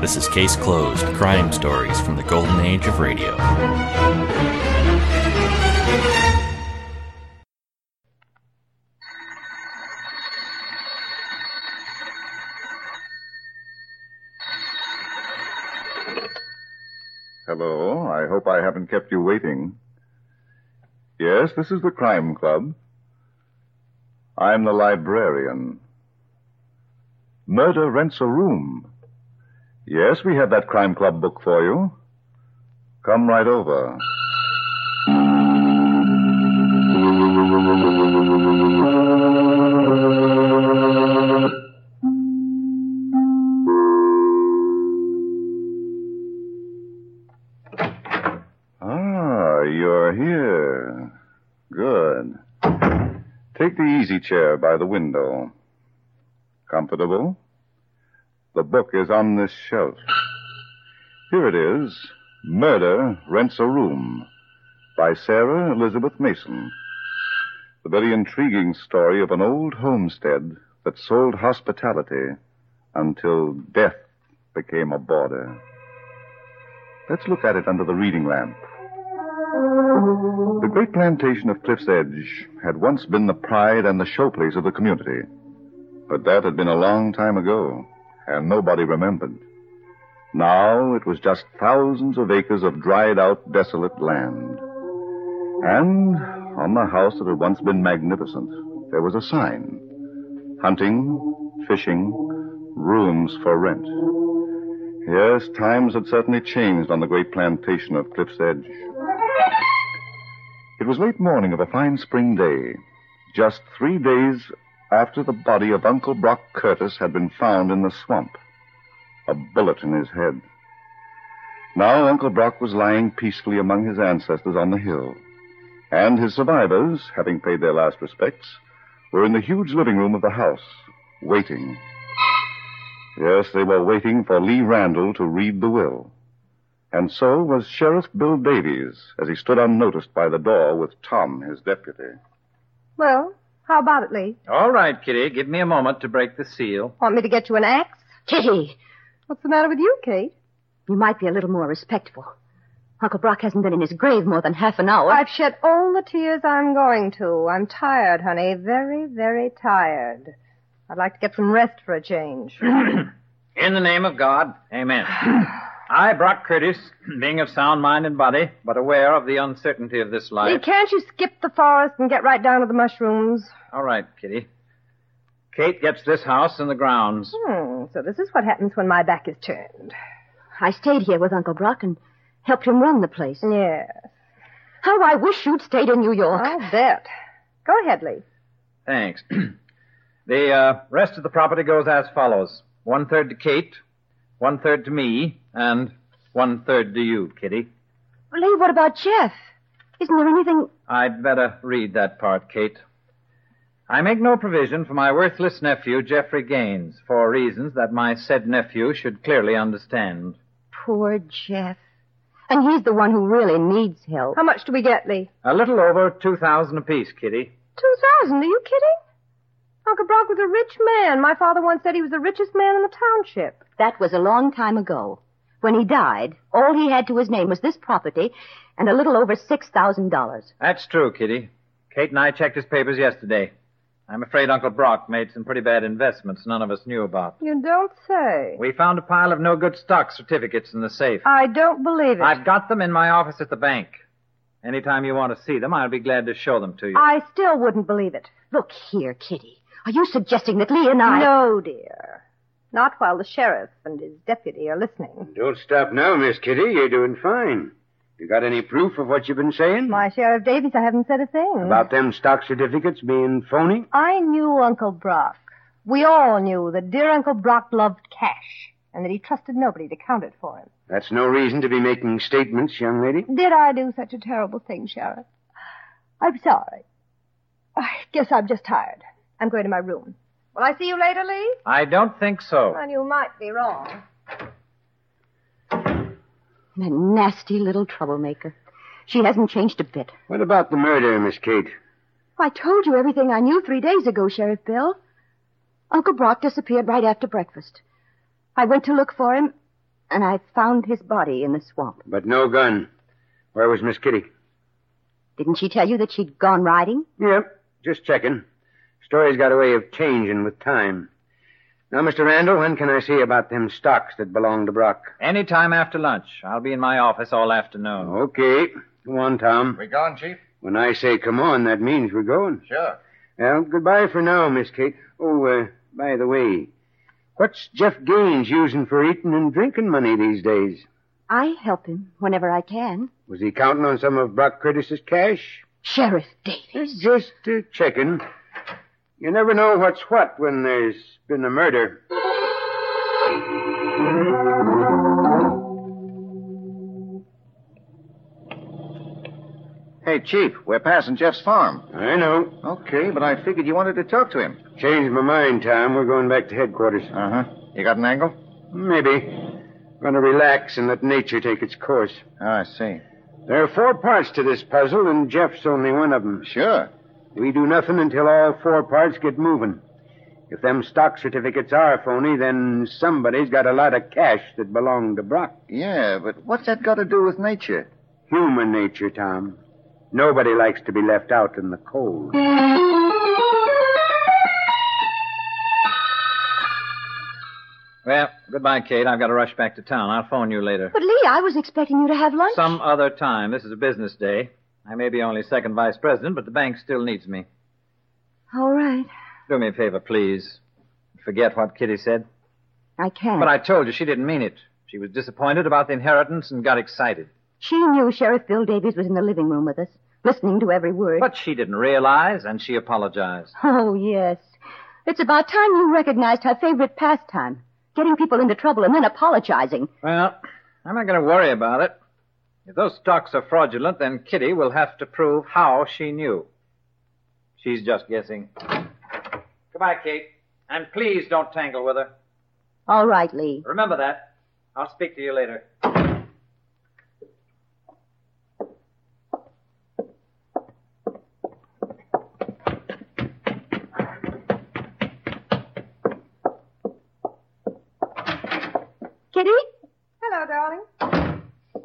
This is Case Closed, crime stories from the golden age of radio. Hello, I hope I haven't kept you waiting. Yes, this is the Crime Club. I'm the librarian. Murder Rents a Room. Yes, we have that Crime Club book for you. Come right over. You're here. Good. Take the easy chair by the window. Comfortable? The book is on this shelf. Here it is, Murder Rents a Room, by Sarah Elizabeth Mason. The very intriguing story of an old homestead that sold hospitality until death became a border. Let's look at it under the reading lamp. The great plantation of Cliff's Edge had once been the pride and the showplace of the community. But that had been a long time ago, and nobody remembered. Now it was just thousands of acres of dried-out, desolate land. And on the house that had once been magnificent, there was a sign. Hunting, fishing, rooms for rent. Yes, times had certainly changed on the great plantation of Cliff's Edge. It was late morning of a fine spring day, just 3 days after the body of Uncle Brock Curtis had been found in the swamp, a bullet in his head. Now Uncle Brock was lying peacefully among his ancestors on the hill, and his survivors, having paid their last respects, were in the huge living room of the house, waiting. Yes, they were waiting for Lee Randall to read the will. And so was Sheriff Bill Davies, as he stood unnoticed by the door with Tom, his deputy. Well, how about it, Lee? All right, Kitty. Give me a moment to break the seal. Want me to get you an axe? Kitty! What's the matter with you, Kate? You might be a little more respectful. Uncle Brock hasn't been in his grave more than half an hour. I've shed all the tears I'm going to. I'm tired, honey. Very, very tired. I'd like to get some rest for a change. In the name of God, amen. I, Brock Curtis, being of sound mind and body, but aware of the uncertainty of this life. Lee, can't you skip the forest and get right down to the mushrooms? All right, Kitty. Kate gets this house and the grounds. So this is what happens when my back is turned. I stayed here with Uncle Brock and helped him run the place. Yes. How I wish you'd stayed in New York. I'll bet. Go ahead, Lee. Thanks. The rest of the property goes as follows. 1/3 to Kate, 1/3 to me, and 1/3 to you, Kitty. Lee, what about Jeff? Isn't there anything... I'd better read that part, Kate. I make no provision for my worthless nephew, Jeffrey Gaines, for reasons that my said nephew should clearly understand. Poor Jeff. And he's the one who really needs help. How much do we get, Lee? A little over $2,000 apiece, Kitty. 2,000? Are you kidding? Uncle Brock was a rich man. My father once said he was the richest man in the township. That was a long time ago. When he died, all he had to his name was this property and a little over $6,000. That's true, Kitty. Kate and I checked his papers yesterday. I'm afraid Uncle Brock made some pretty bad investments none of us knew about. You don't say. We found a pile of no-good stock certificates in the safe. I don't believe it. I've got them in my office at the bank. Anytime you want to see them, I'll be glad to show them to you. I still wouldn't believe it. Look here, Kitty. Are you suggesting that Lee and I... No, dear. Not while the sheriff and his deputy are listening. Don't stop now, Miss Kitty. You're doing fine. You got any proof of what you've been saying? My Sheriff Davies, I haven't said a thing. About them stock certificates being phony? I knew Uncle Brock. We all knew that dear Uncle Brock loved cash, and that he trusted nobody to count it for him. That's no reason to be making statements, young lady. Did I do such a terrible thing, Sheriff? I'm sorry. I guess I'm just tired. I'm going to my room. Will I see you later, Lee? I don't think so. Well, you might be wrong. That nasty little troublemaker. She hasn't changed a bit. What about the murder, Miss Kate? I told you everything I knew 3 days ago, Sheriff Bill. Uncle Brock disappeared right after breakfast. I went to look for him, And I found his body in the swamp. But no gun. Where was Miss Kitty? Didn't she tell you that she'd gone riding? Yep, just checking. Story's got a way of changing with time. Now, Mr. Randall, when can I see about them stocks that belong to Brock? Any time after lunch. I'll be in my office all afternoon. Okay. Come on, Tom. We gone, Chief? When I say come on, that means we're going. Sure. Well, goodbye for now, Miss Kate. Oh, by the way, what's Jeff Gaines using for eating and drinking money these days? I help him whenever I can. Was he counting on some of Brock Curtis's cash? Sheriff Davies. Just checking. You never know what's what when there's been a murder. Hey, Chief, we're passing Jeff's farm. I know. Okay, but I figured you wanted to talk to him. Changed my mind, Tom. We're going back to headquarters. Uh-huh. You got an angle? Maybe. Gonna relax and let nature take its course. Oh, I see. There are 4 parts to this puzzle, and Jeff's only one of them. Sure. We do nothing until all 4 parts get moving. If them stock certificates are phony, then somebody's got a lot of cash that belonged to Brock. Yeah, but what's that got to do with nature? Human nature, Tom. Nobody likes to be left out in the cold. Well, goodbye, Kate. I've got to rush back to town. I'll phone you later. But, Lee, I was expecting you to have lunch. Some other time. This is a business day. I may be only second vice president, but the bank still needs me. All right. Do me a favor, please. Forget what Kitty said. I can't. But I told you she didn't mean it. She was disappointed about the inheritance and got excited. She knew Sheriff Bill Davies was in the living room with us, listening to every word. But she didn't realize, and she apologized. Oh, yes. It's about time you recognized her favorite pastime. Getting people into trouble and then apologizing. Well, I'm not going to worry about it. If those stocks are fraudulent, then Kitty will have to prove how she knew. She's just guessing. Goodbye, Kate. And please don't tangle with her. All right, Lee. Remember that. I'll speak to you later. Kitty? Hello, darling.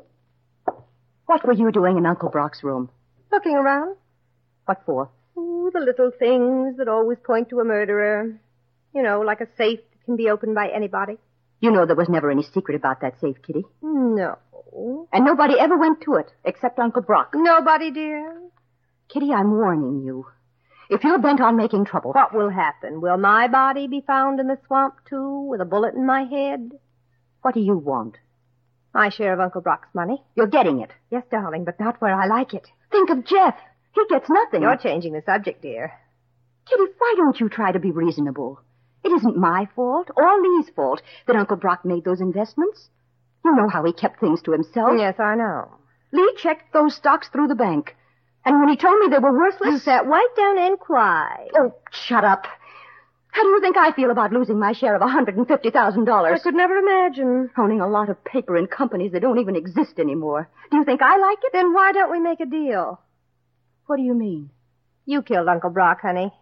What were you doing in Uncle Brock's room? Looking around. What for? Ooh, the little things that always point to a murderer. You know, like a safe that can be opened by anybody. You know there was never any secret about that safe, Kitty. No. And nobody ever went to it, except Uncle Brock. Nobody, dear. Kitty, I'm warning you. If you're bent on making trouble... What will happen? Will my body be found in the swamp, too, with a bullet in my head? What do you want? My share of Uncle Brock's money. You're getting it. Yes, darling, but not where I like it. Think of Jeff. He gets nothing. You're changing the subject, dear. Kitty, why don't you try to be reasonable? It isn't my fault or Lee's fault that Uncle Brock made those investments. You know how he kept things to himself. Yes, I know. Lee checked those stocks through the bank. And when he told me they were worthless... You sat right down and cried. Oh, shut up. How do you think I feel about losing my share of $150,000? I could never imagine. Owning a lot of paper in companies that don't even exist anymore. Do you think I like it? Then why don't we make a deal? What do you mean? You killed Uncle Brock, honey.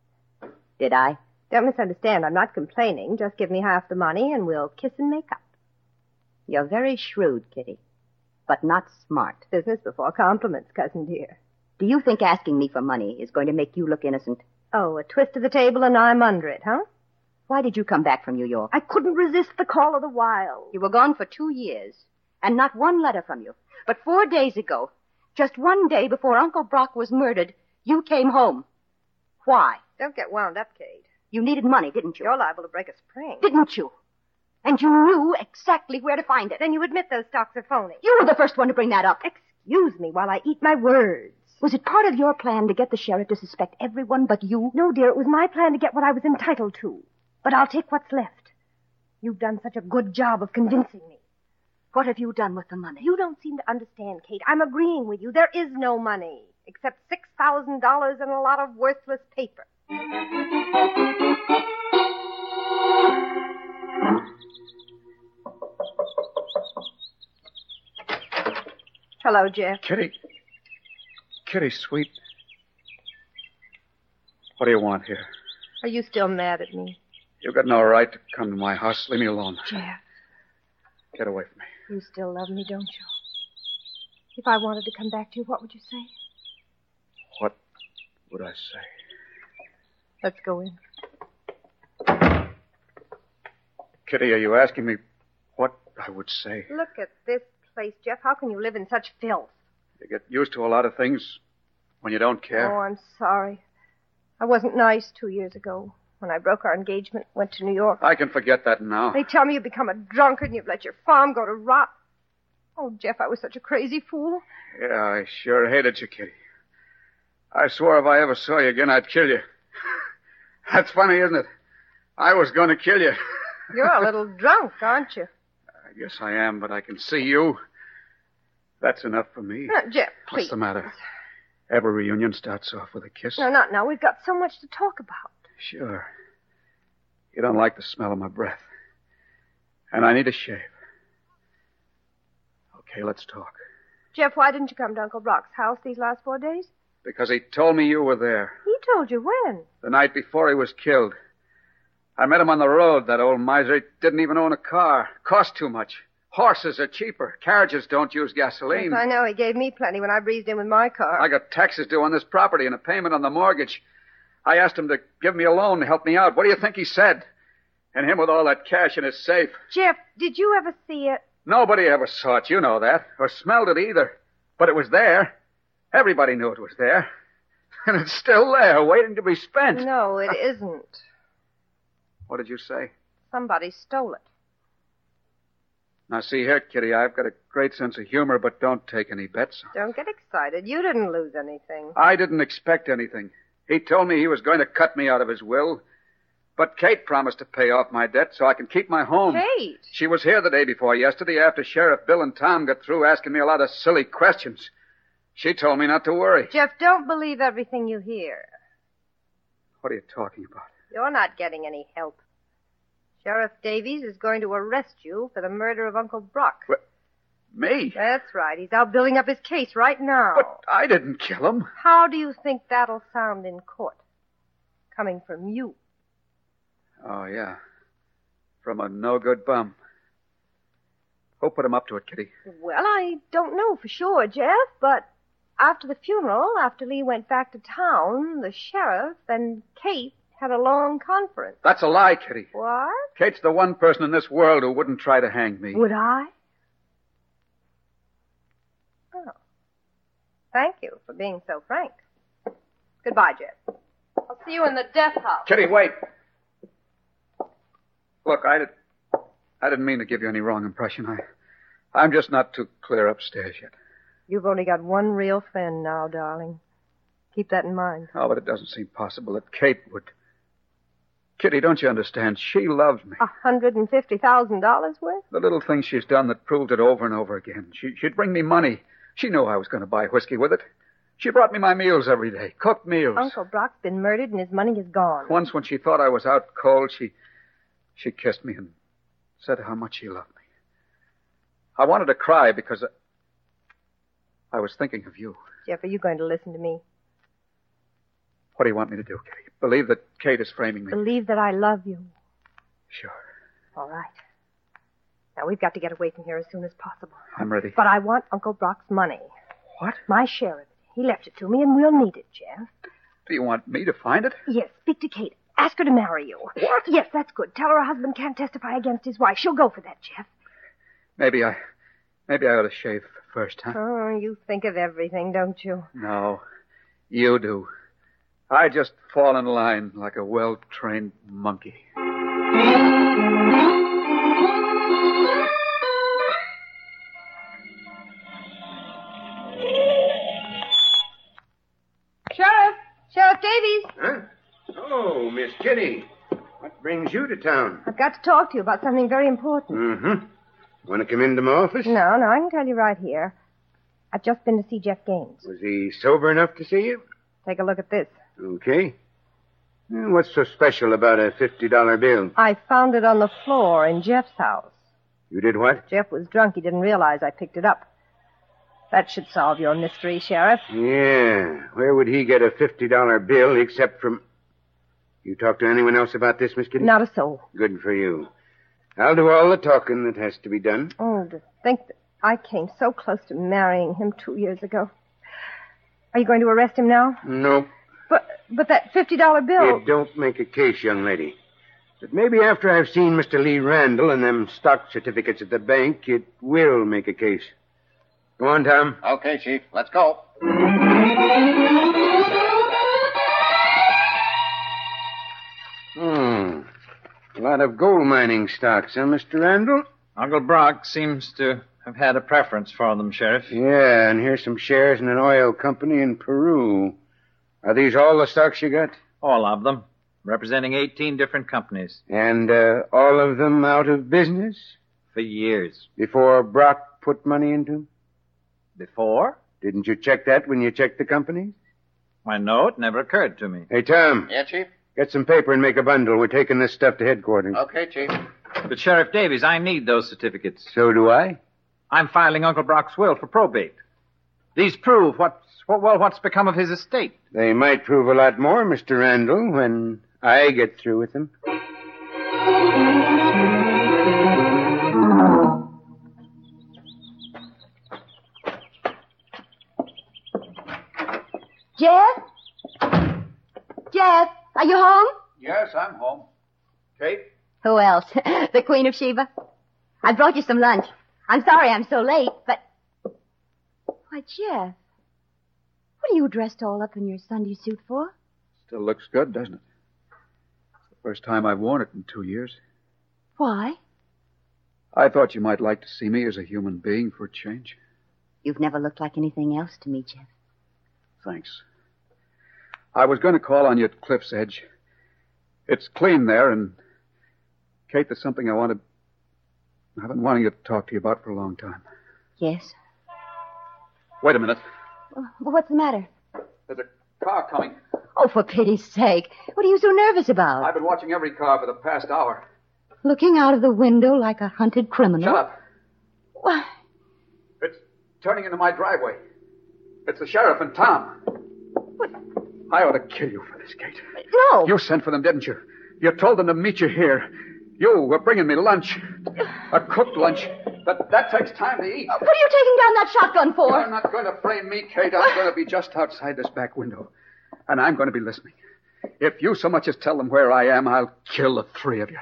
Did I? Don't misunderstand. I'm not complaining. Just give me half the money and we'll kiss and make up. You're very shrewd, Kitty, but not smart. Business before compliments, cousin dear. Do you think asking me for money is going to make you look innocent? Oh, a twist of the table and I'm under it, huh? Why did you come back from New York? I couldn't resist the call of the wild. You were gone for 2 years, and not one letter from you. But 4 days ago, just one day before Uncle Brock was murdered, you came home. Why? Don't get wound up, Kate. You needed money, didn't you? You're liable to break a spring. Didn't you? And you knew exactly where to find it. Then you admit those stocks are phony. You were the first one to bring that up. Excuse me while I eat my words. Was it part of your plan to get the sheriff to suspect everyone but you? No, dear, it was my plan to get what I was entitled to. But I'll take what's left. You've done such a good job of convincing me. What have you done with the money? You don't seem to understand, Kate. I'm agreeing with you. There is no money, except $6,000 and a lot of worthless paper. Hello, Jeff. Kitty, sweet. What do you want here? Are you still mad at me? You've got no right to come to my house. Leave me alone. Jeff, Get away from me. You still love me, don't you? If I wanted to come back to you, what would you say? What would I say? Let's go in. Kitty, are you asking me what I would say? Look at this place, Jeff. How can you live in such filth? You get used to a lot of things when you don't care. Oh, I'm sorry. I wasn't nice 2 years ago when I broke our engagement, went to New York. I can forget that now. They tell me you've become a drunkard and you've let your farm go to rot. Oh, Jeff, I was such a crazy fool. Yeah, I sure hated you, Kitty. I swore if I ever saw you again, I'd kill you. That's funny, isn't it? I was going to kill you. You're a little drunk, aren't you? I guess I am, but I can see you. That's enough for me. Jeff, please. What's the matter? Every reunion starts off with a kiss. No, not now. We've got so much to talk about. Sure. You don't like the smell of my breath. And I need a shave. Okay, let's talk. Jeff, why didn't you come to Uncle Brock's house these last 4 days? Because he told me you were there. He told you when? The night before he was killed. I met him on the road, that old miser. He didn't even own a car. Cost too much. Horses are cheaper. Carriages don't use gasoline. Yes, I know. He gave me plenty when I breezed in with my car. I got taxes due on this property and a payment on the mortgage. I asked him to give me a loan to help me out. What do you think he said? And him with all that cash in his safe. Jeff, did you ever see it? Nobody ever saw it, you know that, or smelled it either. But it was there. Everybody knew it was there. And it's still there, waiting to be spent. No, it isn't. What did you say? Somebody stole it. Now, see here, Kitty, I've got a great sense of humor, but don't take any bets. Don't get excited. You didn't lose anything. I didn't expect anything. He told me he was going to cut me out of his will. But Kate promised to pay off my debt so I can keep my home. Kate? She was here the day before yesterday after Sheriff Bill and Tom got through asking me a lot of silly questions. She told me not to worry. Jeff, don't believe everything you hear. What are you talking about? You're not getting any help. Sheriff Davies is going to arrest you for the murder of Uncle Brock. What? Me? That's right. He's out building up his case right now. But I didn't kill him. How do you think that'll sound in court? Coming from you. Oh, yeah. From a no-good bum. Who put him up to it, Kitty? Well, I don't know for sure, Jeff, but after the funeral, after Lee went back to town, the sheriff and Kate had a long conference. That's a lie, Kitty. What? Kate's the one person in this world who wouldn't try to hang me. Would I? Oh. Thank you for being so frank. Goodbye, Jeff. I'll see you in the death house. Kitty, wait. Look, I didn't mean to give you any wrong impression. I'm just not too clear upstairs yet. You've only got one real friend now, darling. Keep that in mind. Oh, but it doesn't seem possible that Kate would. Kitty, don't you understand? She loves me. $150,000 worth? The little things she's done that proved it over and over again. She'd bring me money. She knew I was going to buy whiskey with it. She brought me my meals every day, cooked meals. Uncle Brock's been murdered and his money is gone. Once when she thought I was out cold, she kissed me and said how much she loved me. I wanted to cry because I was thinking of you. Jeff, are you going to listen to me? What do you want me to do, Kitty? Believe that Kate is framing me? Believe that I love you. Sure. All right. Now, we've got to get away from here as soon as possible. I'm ready. But I want Uncle Brock's money. What? My share of it. He left it to me, and we'll need it, Jeff. Do you want me to find it? Yes, speak to Kate. Ask her to marry you. What? Yes, that's good. Tell her her husband can't testify against his wife. She'll go for that, Jeff. Maybe I ought to shave first, huh? Oh, you think of everything, don't you? No, you do. I just fall in line like a well-trained monkey. Sheriff Davies. Huh? Oh, Miss Kitty. What brings you to town? I've got to talk to you about something very important. Mm-hmm. Want to come into my office? No, I can tell you right here. I've just been to see Jeff Gaines. Was he sober enough to see you? Take a look at this. Okay. What's so special about a $50 bill? I found it on the floor in Jeff's house. You did what? Jeff was drunk. He didn't realize I picked it up. That should solve your mystery, Sheriff. Yeah. Where would he get a $50 bill except from... You talked to anyone else about this, Miss Kitty? Not a soul. Good for you. I'll do all the talking that has to be done. Oh, to think that I came so close to marrying him 2 years ago. Are you going to arrest him now? No. But that $50 bill... It don't make a case, young lady. But maybe after I've seen Mr. Lee Randall and them stock certificates at the bank, it will make a case. Go on, Tom. Okay, Chief. Let's go. A lot of gold mining stocks, huh, Mr. Randall? Uncle Brock seems to have had a preference for them, Sheriff. Yeah, and here's some shares in an oil company in Peru. Are these all the stocks you got? All of them, representing 18 different companies. And all of them out of business? For years. Before Brock put money into them? Before? Didn't you check that when you checked the companies? Why, no, it never occurred to me. Hey, Tom. Yeah, Chief? Get some paper and make a bundle. We're taking this stuff to headquarters. Okay, Chief. But, Sheriff Davies, I need those certificates. So do I. I'm filing Uncle Brock's will for probate. These prove what's become of his estate. They might prove a lot more, Mr. Randall, when I get through with them. Jeff, are you home? Yes, I'm home. Kate? Who else? The Queen of Sheba. I brought you some lunch. I'm sorry I'm so late, but... Why, Jeff, what are you dressed all up in your Sunday suit for? Still looks good, doesn't it? It's the first time I've worn it in 2 years. Why? I thought you might like to see me as a human being for a change. You've never looked like anything else to me, Jeff. Thanks. I was going to call on you at Cliff's Edge. It's clean there, and... Kate, there's something I've been wanting to talk to you about for a long time. Yes? Wait a minute. What's the matter? There's a car coming. Oh, for pity's sake. What are you so nervous about? I've been watching every car for the past hour. Looking out of the window like a hunted criminal? Shut up. Why? It's turning into my driveway. It's the sheriff and Tom. What? I ought to kill you for this, Kate. No. You sent for them, didn't you? You told them to meet you here. You were bringing me lunch. A cooked lunch. But that takes time to eat. What are you taking down that shotgun for? You're not going to frame me, Kate. I'm going to be just outside this back window. And I'm going to be listening. If you so much as tell them where I am, I'll kill the three of you.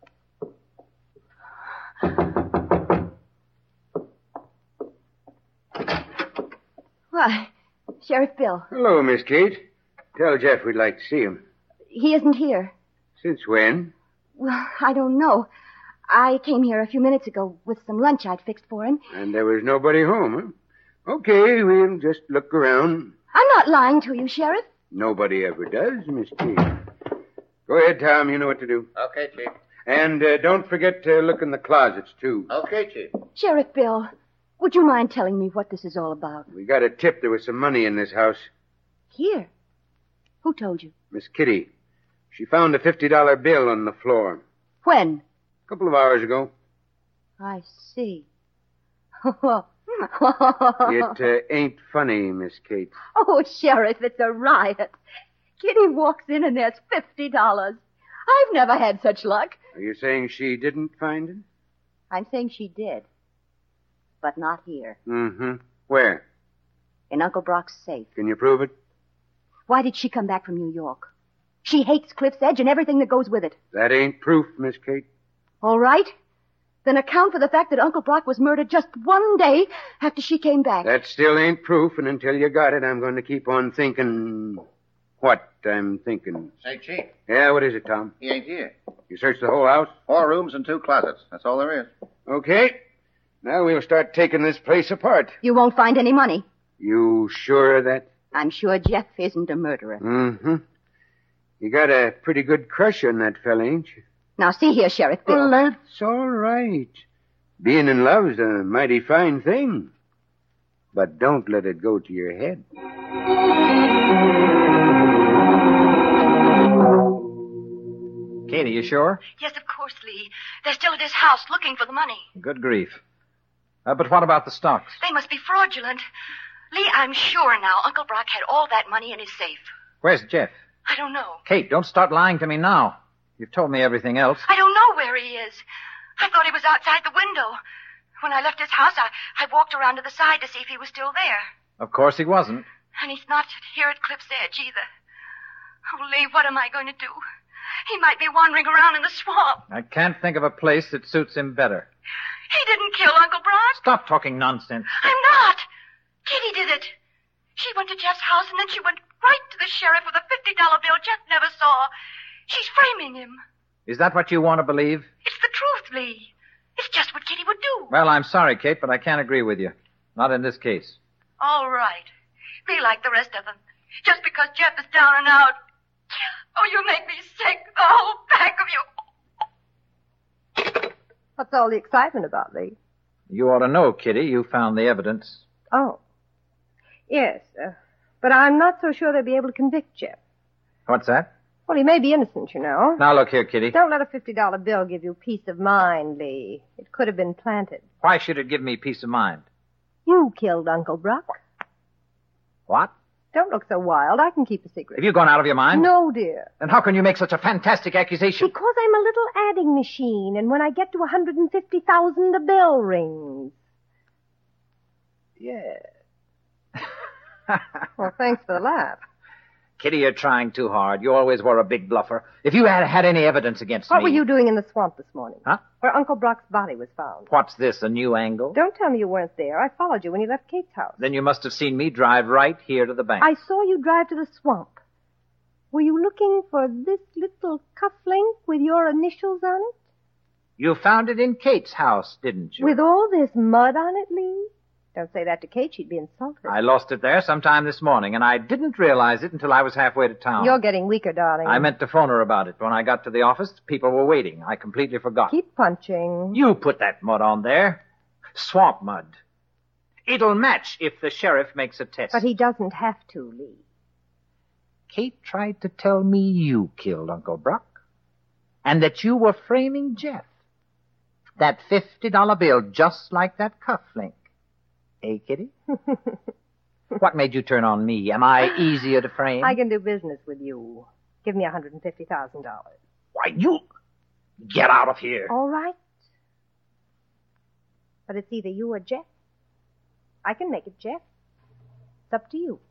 Why, Sheriff Bill. Hello, Miss Kate. Tell Jeff we'd like to see him. He isn't here. Since when? Well, I don't know. I came here a few minutes ago with some lunch I'd fixed for him. And there was nobody home, huh? Okay, we'll just look around. I'm not lying to you, Sheriff. Nobody ever does, Miss Kate. Go ahead, Tom. You know what to do. Okay, Chief. And don't forget to look in the closets, too. Okay, Chief. Sheriff Bill, would you mind telling me what this is all about? We got a tip there was some money in this house. Here? Who told you? Miss Kitty. She found a $50 bill on the floor. When? A couple of hours ago. I see. It ain't funny, Miss Kate. Oh, Sheriff, it's a riot. Kitty walks in and there's $50. I've never had such luck. Are you saying she didn't find it? I'm saying she did. But not here. Mm-hmm. Where? In Uncle Brock's safe. Can you prove it? Why did she come back from New York? She hates Cliff's Edge and everything that goes with it. That ain't proof, Miss Kate. All right. Then account for the fact that Uncle Brock was murdered just one day after she came back. That still ain't proof, and until you got it, I'm going to keep on thinking what I'm thinking. Say, Chief, Yeah, what is it, Tom? he ain't here. You searched the whole house? 4 rooms and 2 closets. That's all there is. Okay. Now we'll start taking this place apart. You won't find any money. You sure of that? I'm sure Jeff isn't a murderer. Mm-hmm. You got a pretty good crush on that fella, ain't you? Now, see here, Sheriff Bill. Well, that's all right. Being in love's a mighty fine thing. But don't let it go to your head. Katie, you sure? Yes, of course, Lee. They're still at his house looking for the money. Good grief. But what about the stocks? They must be fraudulent. Lee, I'm sure now Uncle Brock had all that money in his safe. Where's Jeff? I don't know. Kate, don't start lying to me now. You've told me everything else. I don't know where he is. I thought he was outside the window. When I left his house, I walked around to the side to see if he was still there. Of course he wasn't. And he's not here at Cliff's Edge either. Oh, Lee, what am I going to do? He might be wandering around in the swamp. I can't think of a place that suits him better. He didn't kill Uncle Brock. Stop talking nonsense. I'm not. Kitty did it. She went to Jeff's house, and then she went right to the sheriff with a $50 bill Jeff never saw. She's framing him. Is that what you want to believe? It's the truth, Lee. It's just what Kitty would do. Well, I'm sorry, Kate, but I can't agree with you. Not in this case. All right. Be like the rest of them. Just because Jeff is down and out. Oh, you make me sick, the whole pack of you. What's all the excitement about, Lee? You ought to know, Kitty. You found the evidence. Oh. Yes, but I'm not so sure they'll be able to convict Jeff. What's that? Well, he may be innocent, you know. Now, look here, Kitty. Don't let a $50 bill give you peace of mind, Lee. It could have been planted. Why should it give me peace of mind? You killed Uncle Brock. What? Don't look so wild. I can keep a secret. Have you gone out of your mind? No, dear. Then how can you make such a fantastic accusation? Because I'm a little adding machine, and when I get to 150,000, the bell rings. Yeah. Well, thanks for the laugh. Kitty, you're trying too hard. You always were a big bluffer. If you had had any evidence against me... What were you doing in the swamp this morning? Huh? Where Uncle Brock's body was found. What's this, a new angle? Don't tell me you weren't there. I followed you when you left Kate's house. Then you must have seen me drive right here to the bank. I saw you drive to the swamp. Were you looking for this little cufflink with your initials on it? You found it in Kate's house, didn't you? With all this mud on it, Lee? Don't say that to Kate. She'd be insulted. I lost it there sometime this morning, and I didn't realize it until I was halfway to town. You're getting weaker, darling. I meant to phone her about it. When I got to the office, people were waiting. I completely forgot. Keep punching. You put that mud on there. Swamp mud. It'll match if the sheriff makes a test. But he doesn't have to, Lee. Kate tried to tell me you killed Uncle Brock, and that you were framing Jeff. That $50 bill, just like that cufflink. Hey, Kitty? What made you turn on me? Am I easier to frame? I can do business with you. Give me $150,000. Why, you... Get out of here. All right. But it's either you or Jeff. I can make it Jeff. It's up to you.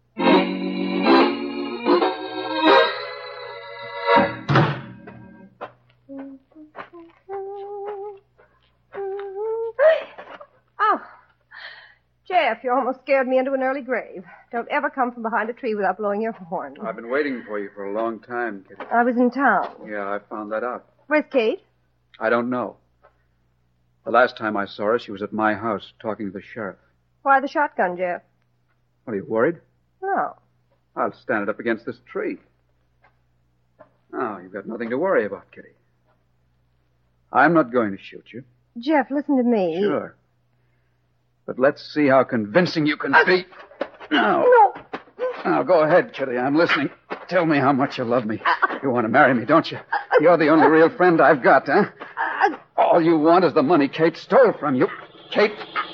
Oh. Jeff, you almost scared me into an early grave. Don't ever come from behind a tree without blowing your horn. I've been waiting for you for a long time, Kitty. I was in town. Yeah, I found that out. Where's Kate? I don't know. The last time I saw her, she was at my house talking to the sheriff. Why the shotgun, Jeff? What, are you worried? No. I'll stand it up against this tree. Oh, you've got nothing to worry about, Kitty. I'm not going to shoot you. Jeff, listen to me. Sure. But let's see how convincing you can be. Now. No. Now, go ahead, Kitty. I'm listening. Tell me how much you love me. You want to marry me, don't you? You're the only real friend I've got, huh? All you want is the money Kate stole from you. Kate...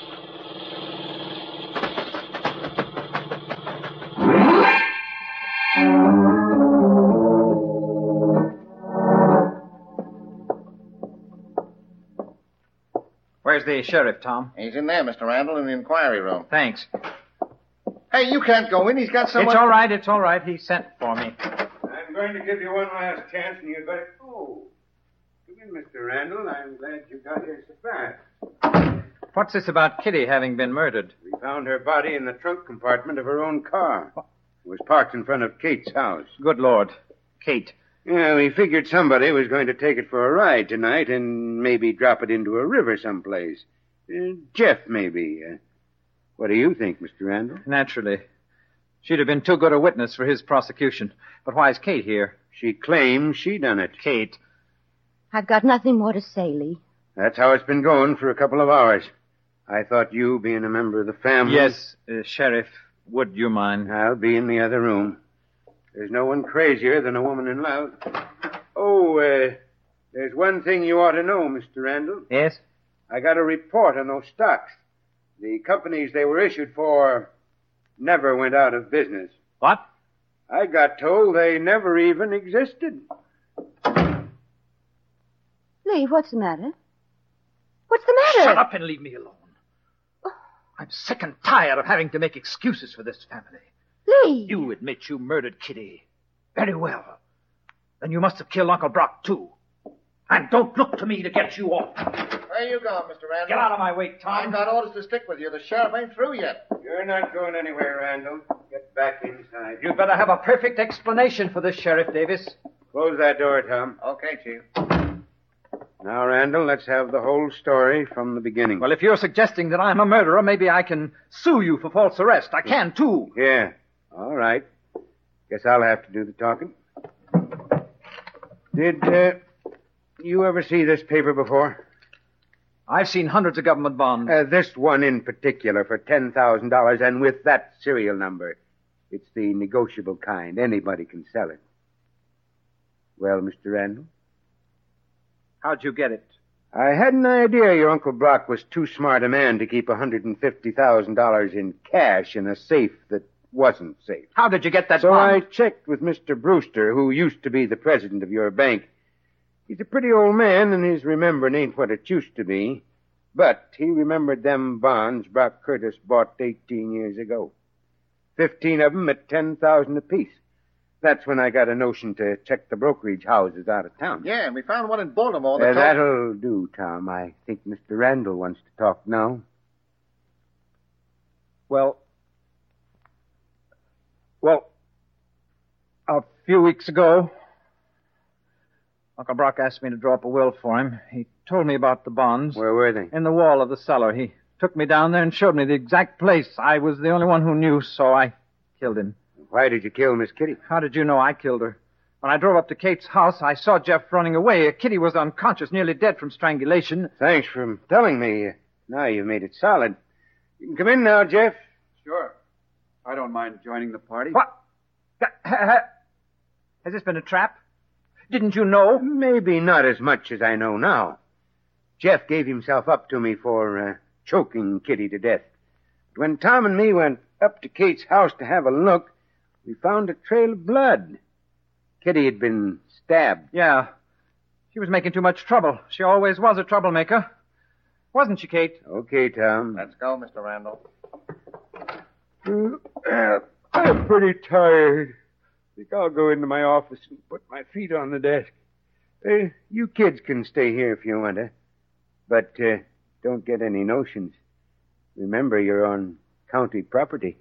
Where's the sheriff, Tom? He's in there, Mr. Randall, in the inquiry room. Thanks. Hey, you can't go in. He's got someone... It's all right. He sent for me. I'm going to give you one last chance, and you'd better... Oh. Come in, Mr. Randall. I'm glad you got here so fast. What's this about Kitty having been murdered? We found her body in the trunk compartment of her own car. It was parked in front of Kate's house. Good Lord. Kate. Yeah, we figured somebody was going to take it for a ride tonight and maybe drop it into a river someplace. Jeff, maybe. What do you think, Mr. Randall? Naturally. She'd have been too good a witness for his prosecution. But why is Kate here? She claims she done it. Kate. I've got nothing more to say, Lee. That's how it's been going for a couple of hours. I thought you, being a member of the family... Yes, Sheriff, would you mind? I'll be in the other room. There's no one crazier than a woman in love. Oh, there's one thing you ought to know, Mr. Randall. Yes? I got a report on those stocks. The companies they were issued for never went out of business. What? I got told they never even existed. Lee, what's the matter? What's the matter? Shut up and leave me alone. I'm sick and tired of having to make excuses for this family. Lee! You admit you murdered Kitty. Very well. Then you must have killed Uncle Brock, too. And don't look to me to get you off. Where you going, Mr. Randall? Get out of my way, Tom. I've got orders to stick with you. The sheriff ain't through yet. You're not going anywhere, Randall. Get back inside. You'd better have a perfect explanation for this, Sheriff Davis. Close that door, Tom. Okay, Chief. Now, Randall, let's have the whole story from the beginning. Well, if you're suggesting that I'm a murderer, maybe I can sue you for false arrest. I can, too. Yeah. All right. Guess I'll have to do the talking. Did you ever see this paper before? I've seen hundreds of government bonds. This one in particular for $10,000, and with that serial number. It's the negotiable kind. Anybody can sell it. Well, Mr. Randall? How'd you get it? I had an idea your Uncle Brock was too smart a man to keep $150,000 in cash in a safe that wasn't safe. How did you get that So bond? I checked with Mr. Brewster, who used to be the president of your bank. He's a pretty old man, and his remembering ain't what it used to be. But he remembered them bonds Brock Curtis bought 18 years ago. 15 of them at $10,000 apiece. That's when I got a notion to check the brokerage houses out of town. Yeah, and we found one in Baltimore. That'll do, Tom. I think Mr. Randall wants to talk now. Well, a few weeks ago, Uncle Brock asked me to draw up a will for him. He told me about the bonds. Where were they? In the wall of the cellar. He took me down there and showed me the exact place. I was the only one who knew, so I killed him. Why did you kill Miss Kitty? How did you know I killed her? When I drove up to Kate's house, I saw Jeff running away. Kitty was unconscious, nearly dead from strangulation. Thanks for telling me. Now you've made it solid. You can come in now, Jeff. Sure. I don't mind joining the party. What? Has this been a trap? Didn't you know? Maybe not as much as I know now. Jeff gave himself up to me for choking Kitty to death. But when Tom and me went up to Kate's house to have a look, we found a trail of blood. Kitty had been stabbed. Yeah. She was making too much trouble. She always was a troublemaker. Wasn't she, Kate? Okay, Tom. Let's go, Mr. Randall. I'm pretty tired. I think I'll go into my office and put my feet on the desk. You kids can stay here if you want to. But don't get any notions. Remember, you're on county property.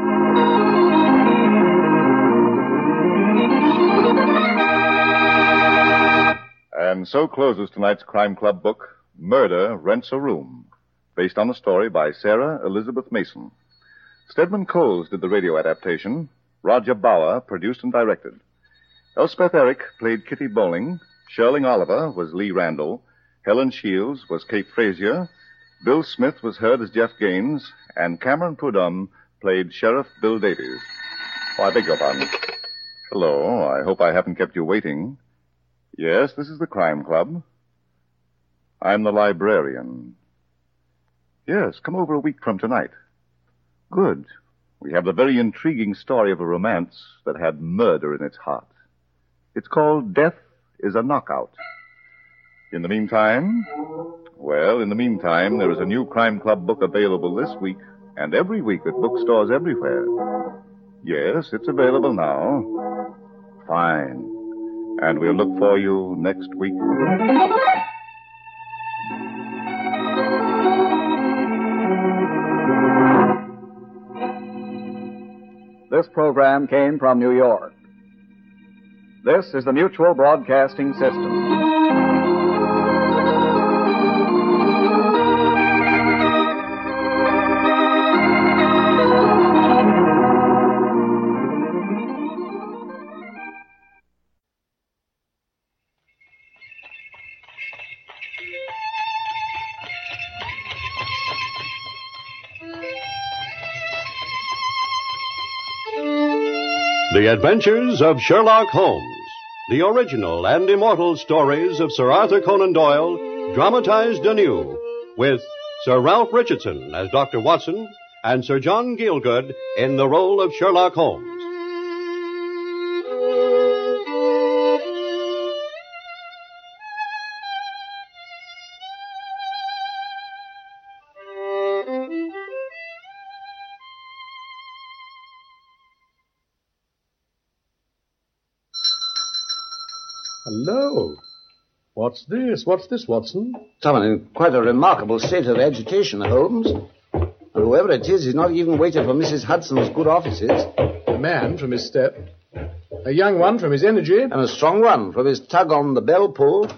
And so closes tonight's Crime Club book, Murder Rents a Room, based on a story by Sarah Elizabeth Mason. Stedman Coles did the radio adaptation. Roger Bauer produced and directed. Elspeth Eric played Kitty Bowling. Sherling Oliver was Lee Randall. Helen Shields was Kate Frazier. Bill Smith was heard as Jeff Gaines. And Cameron Prudhomme played Sheriff Bill Davies. Oh, I beg your pardon. Hello. I hope I haven't kept you waiting. Yes, this is the Crime Club. I'm the librarian. Yes, come over a week from tonight. Good. We have the very intriguing story of a romance that had murder in its heart. It's called Death is a Knockout. In the meantime, there is a new Crime Club book available this week and every week at bookstores everywhere. Yes, it's available now. Fine. And we'll look for you next week. This program came from New York. This is the Mutual Broadcasting System. The Adventures of Sherlock Holmes, the original and immortal stories of Sir Arthur Conan Doyle, dramatized anew, with Sir Ralph Richardson as Dr. Watson and Sir John Gielgud in the role of Sherlock Holmes. Hello. What's this? What's this, Watson? Someone in quite a remarkable state of agitation, Holmes. And whoever it is not even waited for Mrs. Hudson's good offices. A man from his step. A young one from his energy. And a strong one from his tug on the bell pull.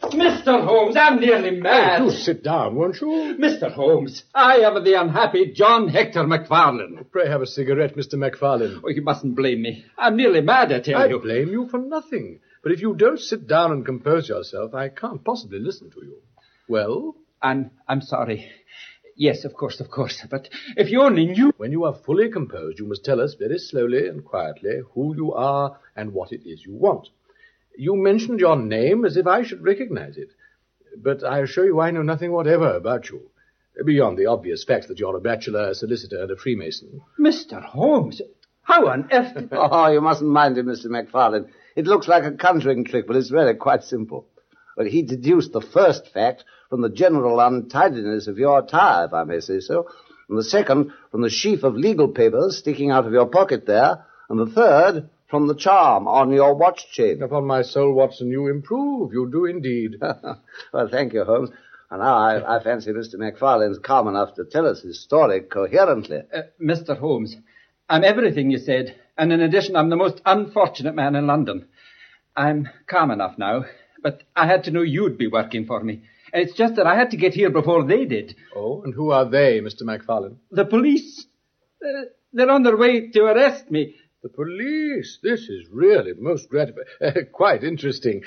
Mr. Holmes, I'm nearly mad. Oh, do sit down, won't you? Mr. Holmes, I am the unhappy John Hector McFarlane. Pray have a cigarette, Mr. McFarlane. Oh, you mustn't blame me. I'm nearly mad, I tell you. I blame you for nothing. But if you don't sit down and compose yourself, I can't possibly listen to you. Well? I'm sorry. Yes, of course. But if you only knew... When you are fully composed, you must tell us very slowly and quietly who you are and what it is you want. You mentioned your name as if I should recognize it. But I assure you I know nothing whatever about you, beyond the obvious fact that you're a bachelor, a solicitor, and a Freemason. Mr. Holmes, how on earth... Oh, you mustn't mind him, Mr. McFarlane. It looks like a conjuring trick, but it's really quite simple. But he deduced the first fact from the general untidiness of your tie, if I may say so, and the second from the sheaf of legal papers sticking out of your pocket there, and the third from the charm on your watch chain. Upon my soul, Watson, you improve. You do indeed. Well, thank you, Holmes. And now I fancy Mr. McFarlane's calm enough to tell us his story coherently. Mr. Holmes, I'm everything you said, and in addition, I'm the most unfortunate man in London. I'm calm enough now, but I had to know you'd be working for me. And it's just that I had to get here before they did. Oh, and who are they, Mr. McFarlane? The police. They're on their way to arrest me. The police? This is really most gratifying. Quite interesting.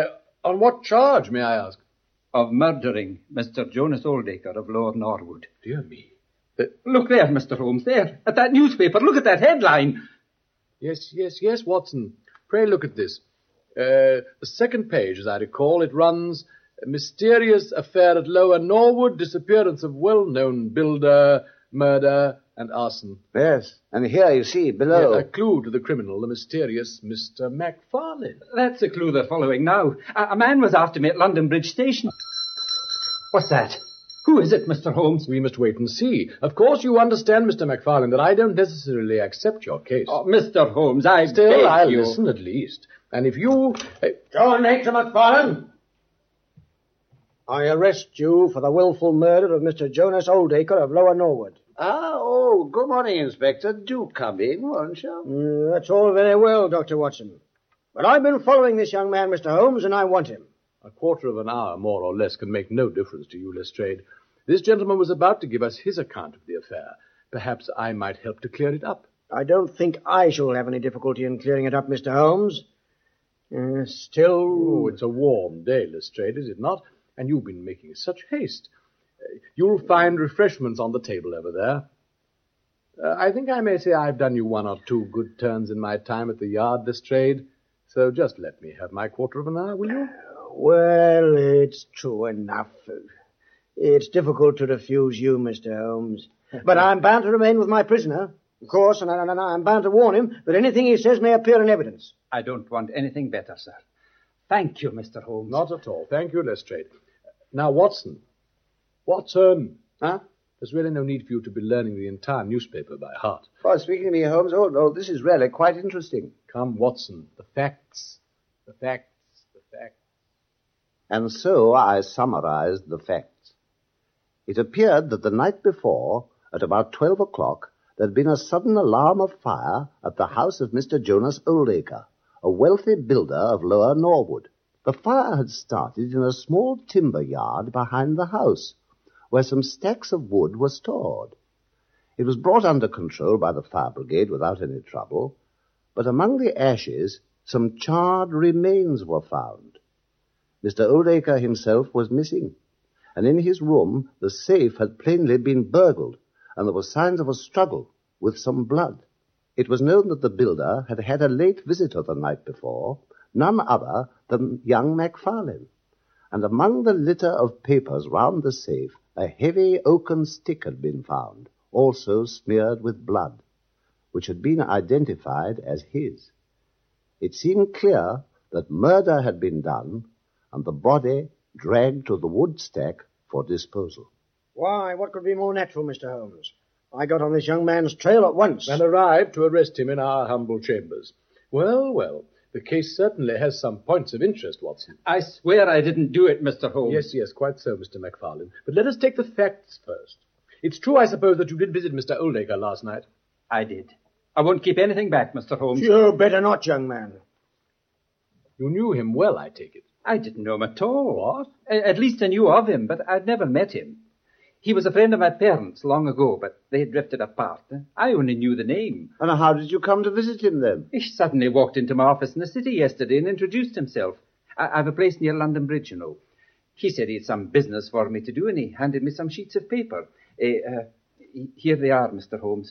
On what charge, may I ask? Of murdering Mr. Jonas Oldacre of Lower Norwood. Dear me. Look there, Mr. Holmes, there, at that newspaper. Look at that headline. Yes, Watson. Pray look at this. The second page, as I recall, it runs, mysterious affair at Lower Norwood, disappearance of well-known builder, murder, and arson. Yes, and here you see, below... A clue to the criminal, the mysterious Mr. McFarlane. That's the clue they're following now. A man was after me at London Bridge Station. What's that? Who is it, Mr. Holmes? We must wait and see. Of course, you understand, Mr. McFarlane, that I don't necessarily accept your case. Oh, Mr. Holmes, I'll you. Listen at least. And if you... John Hector McFarlane, I arrest you for the willful murder of Mr. Jonas Oldacre of Lower Norwood. Good morning, Inspector. Do come in, won't you? That's all very well, Dr. Watson. But I've been following this young man, Mr. Holmes, and I want him. A quarter of an hour, more or less, can make no difference to you, Lestrade. This gentleman was about to give us his account of the affair. Perhaps I might help to clear it up. I don't think I shall have any difficulty in clearing it up, Mr. Holmes. Still... Oh, it's a warm day, Lestrade, is it not? And you've been making such haste. You'll find refreshments on the table over there. I think I may say I've done you one or two good turns in my time at the yard, Lestrade. So just let me have my quarter of an hour, will you? Well, it's true enough. It's difficult to refuse you, Mr. Holmes. But I'm bound to remain with my prisoner, of course, and I'm bound to warn him that anything he says may appear in evidence. I don't want anything better, sir. Thank you, Mr. Holmes. Not at all. Thank you, Lestrade. Now, Watson. Watson. Huh? There's really no need for you to be learning the entire newspaper by heart. Oh, speaking to me, Holmes, this is really quite interesting. Come, Watson. The facts. The facts. The facts. And so I summarized the facts. It appeared that the night before, at about 12 o'clock, there had been a sudden alarm of fire at the house of Mr. Jonas Oldacre, a wealthy builder of Lower Norwood. The fire had started in a small timber yard behind the house, where some stacks of wood were stored. It was brought under control by the fire brigade without any trouble, but among the ashes some charred remains were found. Mr. Oldacre himself was missing, and in his room the safe had plainly been burgled, and there were signs of a struggle with some blood. It was known that the builder had had a late visitor the night before, none other than young McFarlane, and among the litter of papers round the safe a heavy oaken stick had been found, also smeared with blood, which had been identified as his. It seemed clear that murder had been done, and the body dragged to the wood stack for disposal. Why, what could be more natural, Mr. Holmes? I got on this young man's trail at once. And arrived to arrest him in our humble chambers. Well, The case certainly has some points of interest, Watson. I swear I didn't do it, Mr. Holmes. Yes, quite so, Mr. MacFarlane. But let us take the facts first. It's true, I suppose, that you did visit Mr. Oldacre last night. I did. I won't keep anything back, Mr. Holmes. You better not, young man. You knew him well, I take it. I didn't know him at all. What? At least I knew of him, but I'd never met him. He was a friend of my parents long ago, but they had drifted apart. I only knew the name. And how did you come to visit him then? He suddenly walked into my office in the city yesterday and introduced himself. I've a place near London Bridge, you know. He said he had some business for me to do, and he handed me some sheets of paper. Here they are, Mr. Holmes.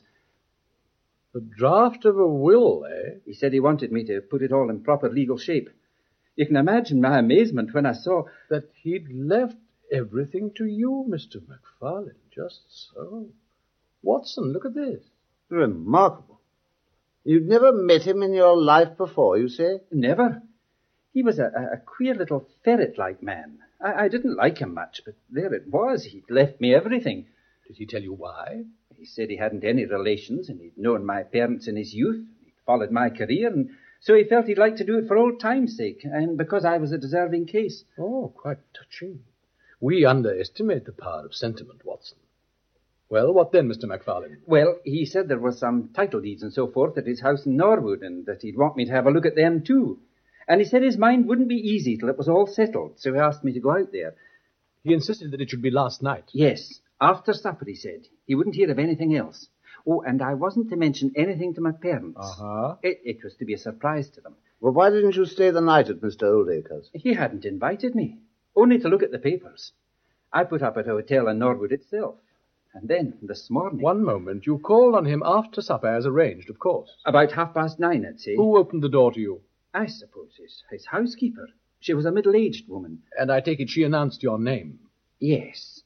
The draft of a will, eh? He said he wanted me to put it all in proper legal shape. You can imagine my amazement when I saw that he'd left everything to you, Mr. MacFarlane. Just so. Watson, look at this. Remarkable. You'd never met him in your life before, you say? Never. He was a queer little ferret-like man. I didn't like him much, but there it was. He'd left me everything. Did he tell you why? He said he hadn't any relations, and he'd known my parents in his youth. He'd followed my career, and so he felt he'd like to do it for old time's sake, and because I was a deserving case. Oh, quite touching. We underestimate the power of sentiment, Watson. Well, what then, Mr. MacFarlane? Well, he said there were some title deeds and so forth at his house in Norwood, and that he'd want me to have a look at them too. And he said his mind wouldn't be easy till it was all settled, so he asked me to go out there. He insisted that it should be last night? Yes. After supper, he said. He wouldn't hear of anything else. Oh, and I wasn't to mention anything to my parents. Uh-huh. It was to be a surprise to them. Well, why didn't you stay the night at Mr. Oldacre's? He hadn't invited me. Only to look at the papers. I put up at a hotel in Norwood itself. And then, this morning... One moment. You called on him after supper as arranged, of course. About 9:30, I'd say. Who opened the door to you? I suppose his housekeeper. She was a middle-aged woman. And I take it she announced your name? Yes.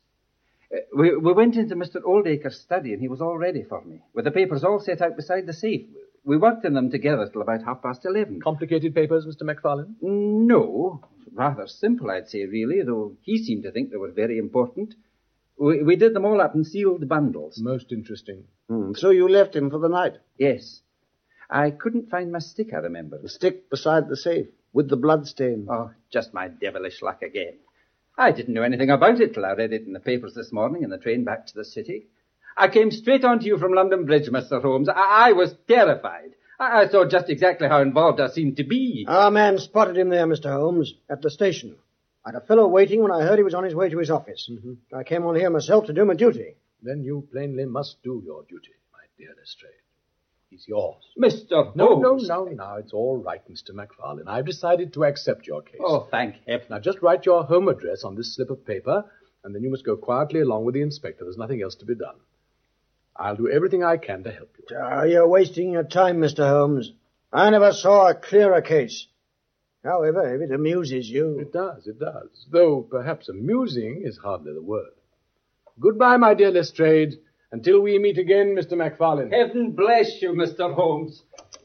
We went into Mr. Oldacre's study, and he was all ready for me, with the papers all set out beside the safe. We worked in them together till about 11:30. Complicated papers, Mr. MacFarlane? No. Rather simple, I'd say, really, though he seemed to think they were very important. We did them all up in sealed bundles. Most interesting. So you left him for the night? Yes. I couldn't find my stick, I remember. The stick beside the safe, with the bloodstain. Oh, just my devilish luck again. I didn't know anything about it till I read it in the papers this morning in the train back to the city. I came straight on to you from London Bridge, Mr. Holmes. I was terrified. I saw just exactly how involved I seemed to be. Our man spotted him there, Mr. Holmes, at the station. I had a fellow waiting when I heard he was on his way to his office. Mm-hmm. I came on here myself to do my duty. Then you plainly must do your duty, my dear Lestrade. He's yours. Mr. No, Holmes. No, it's all right, Mr. MacFarlane. I've decided to accept your case. Oh, thank heaven. Now, just write your home address on this slip of paper, and then you must go quietly along with the inspector. There's nothing else to be done. I'll do everything I can to help you. You're wasting your time, Mr. Holmes. I never saw a clearer case. However, if it amuses you... It does. Though perhaps amusing is hardly the word. Goodbye, my dear Lestrade. Until we meet again, Mr. MacFarlane. Heaven bless you, Mr. Holmes.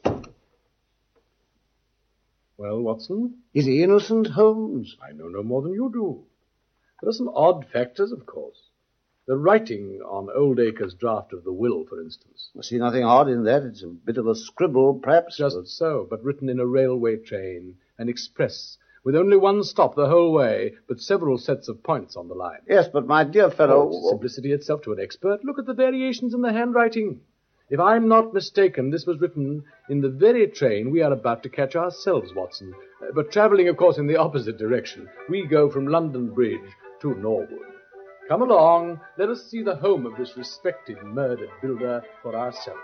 Well, Watson? Is he innocent, Holmes? I know no more than you do. There are some odd factors, of course. The writing on Oldacre's draft of the will, for instance. I see nothing odd in that. It's a bit of a scribble, perhaps. Just so, but written in a railway train, an express, with only one stop the whole way, but several sets of points on the line. Yes, but my dear fellow... Oh, it's simplicity itself to an expert. Look at the variations in the handwriting. If I'm not mistaken, this was written in the very train we are about to catch ourselves, Watson. But travelling, of course, in the opposite direction. We go from London Bridge to Norwood. Come along, let us see the home of this respected murdered builder for ourselves.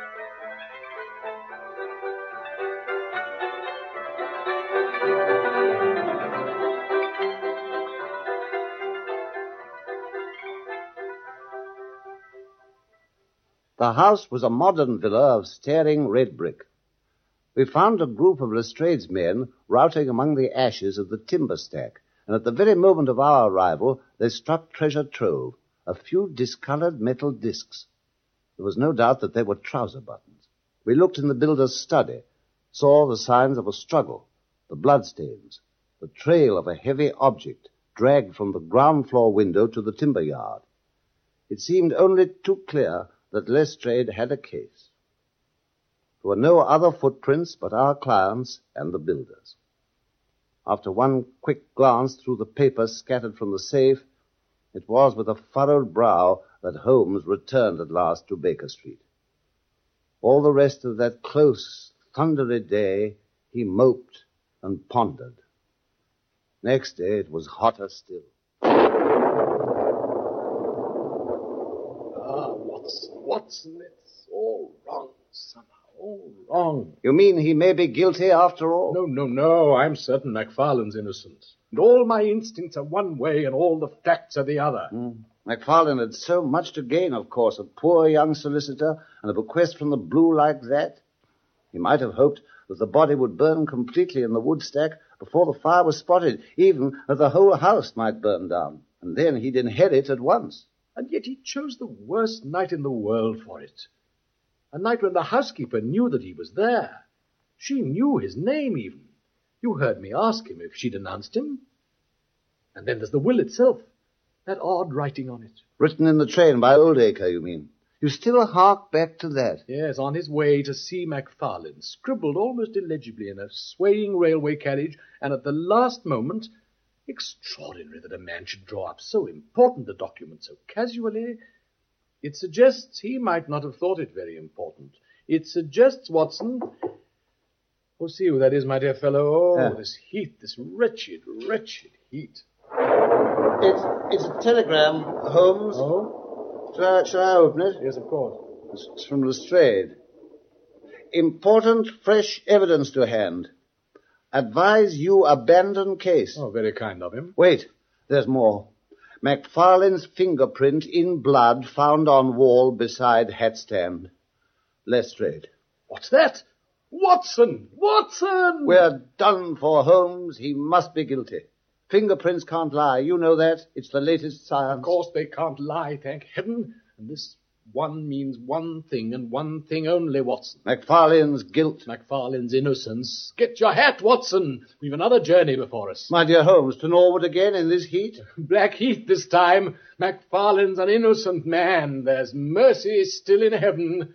The house was a modern villa of staring red brick. We found a group of Lestrade's men routing among the ashes of the timber stack, and at the very moment of our arrival, they struck treasure trove, a few discolored metal discs. There was no doubt that they were trouser buttons. We looked in the builder's study, saw the signs of a struggle, the bloodstains, the trail of a heavy object dragged from the ground floor window to the timber yard. It seemed only too clear that Lestrade had a case. There were no other footprints but our clients and the builder's. After one quick glance through the papers scattered from the safe, it was with a furrowed brow that Holmes returned at last to Baker Street. All the rest of that close, thundery day he moped and pondered. Next day it was hotter still. Watson, it's all wrong somehow. All wrong. You mean he may be guilty after all? No. I'm certain MacFarlane's innocent. And all my instincts are one way and all the facts are the other. MacFarlane had so much to gain, of course, a poor young solicitor and a bequest from the Blue like that. He might have hoped that the body would burn completely in the wood stack before the fire was spotted, even that the whole house might burn down. And then he'd inherit at once. And yet he chose the worst night in the world for it. A night when the housekeeper knew that he was there. She knew his name, even. You heard me ask him if she'd announced him. And then there's the will itself. That odd writing on it. Written in the train by Oldacre, you mean? You still hark back to that? Yes, on his way to see MacFarlane, scribbled almost illegibly in a swaying railway carriage, and at the last moment... Extraordinary that a man should draw up so important a document so casually. It suggests he might not have thought it very important. It suggests, Watson... Oh, see who that is, my dear fellow. Oh, This heat, this wretched, wretched heat. It's a telegram, Holmes. Oh? Shall I open it? Yes, of course. It's from Lestrade. Important, fresh evidence to hand. Advise you abandon case. Oh, very kind of him. Wait, there's more. MacFarlane's fingerprint in blood found on wall beside hat stand. Lestrade. What's that? Watson! Watson! We're done for, Holmes. He must be guilty. Fingerprints can't lie. You know that. It's the latest science. Of course they can't lie, thank heaven. And this one means one thing and one thing only, Watson. MacFarlane's guilt. MacFarlane's innocence. Get your hat, Watson. We've another journey before us. My dear Holmes, to Norwood again in this heat? Black heat this time. MacFarlane's an innocent man. There's mercy still in heaven.